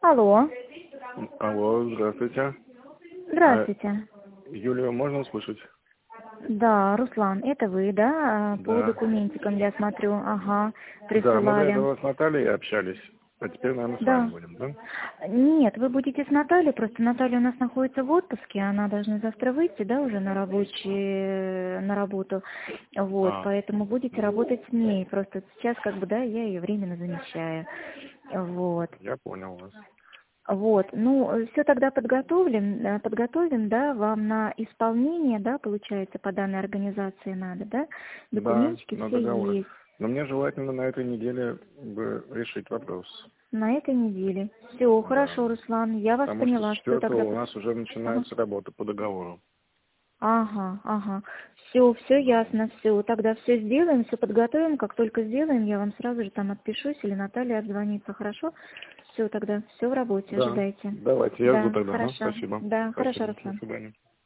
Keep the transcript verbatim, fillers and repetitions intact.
Алло. Алло, здравствуйте. Здравствуйте. А, Юлию можно услышать? Да, Руслан, это вы, да? По Да. документикам я смотрю, ага, Да, мы до присылали. этого с Натальей общались, а теперь, наверное, с вами Да. будем, да? Нет, вы будете с Натальей, просто Наталья у нас находится в отпуске, она должна завтра выйти, да, уже на рабочий, на работу, вот, А, поэтому будете м, работать с ней, просто сейчас, как бы, да, я ее временно замещаю, вот. я понял вас. Вот, ну, все тогда подготовим, э, подготовим, да, вам на исполнение, да, получается, по данной организации надо, да, Да, документики на все договор. есть Но мне желательно на этой неделе бы решить вопрос. на этой неделе. Все, Да. хорошо, Руслан, я вас Потому что с поняла, все четвертого тогда. у нас уже Ага, начинается работа по договору. ага, ага. Все, все Да. ясно, все, тогда все сделаем, все подготовим, как только сделаем, я вам сразу же там отпишусь, или Наталья отзвонится, хорошо? Все, тогда все в работе, Да. ожидайте. Давайте, я жду Да, тогда. Ага, хорошо, спасибо. да, хорошо, Спасибо. До Руслан. свидания.